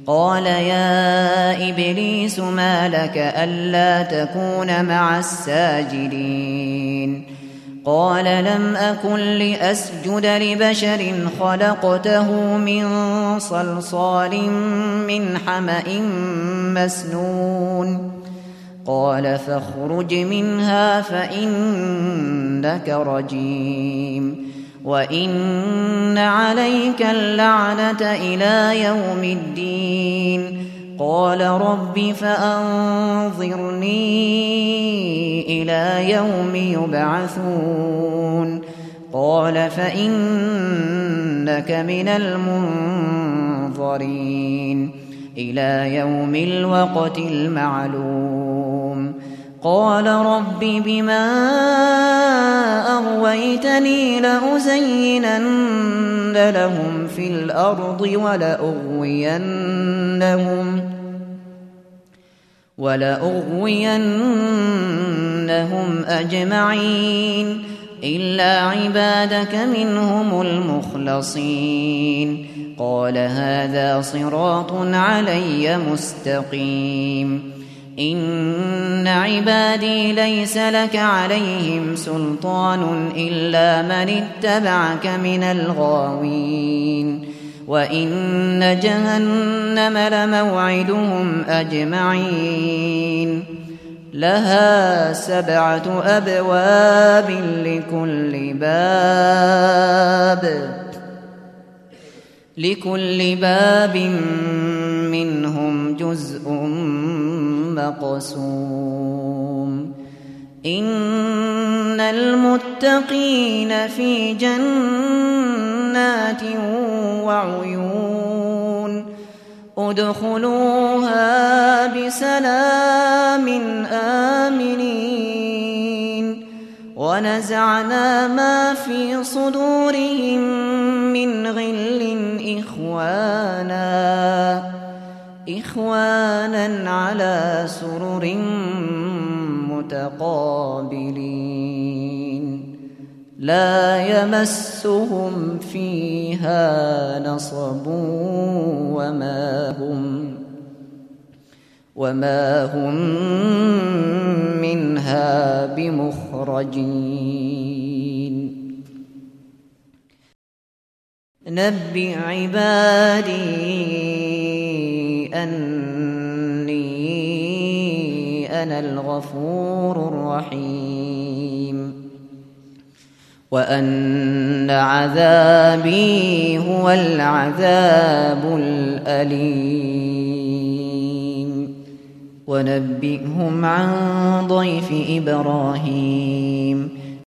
قال يا إبليس ما لك ألا تكون مع الساجدين قال لم أكن لأسجد لبشر خلقته من صلصال من حمأ مسنون قال فاخرج منها فإنك رجيم وإن عليك اللعنة إلى يوم الدين قال رب فأنظرني إلى يوم يبعثون قال فإنك من المنظرين إلى يوم الوقت المعلوم قال رب بما أغويتني لأزينن لهم في الأرض ولأغوينهم أجمعين إلا عبادك منهم المخلصين قال هذا صراط علي مستقيم إن عبادي ليس لك عليهم سلطان إلا من اتبعك من الغاوين وإن جهنم لموعدهم أجمعين لها 7 أبواب لكل باب منهم جزء مقسوم إن المتقين في جنات وعيون ادخلوها بسلام آمنين ونزعنا ما في صدورهم من غل إخوانا على سرر متقابلين لا يمسهم فيها نصب وما هم منها بمخرجين نبئ عبادي أني أنا الغفور الرحيم وأن عذابي هو العذاب الأليم ونبئهم عن ضيف إبراهيم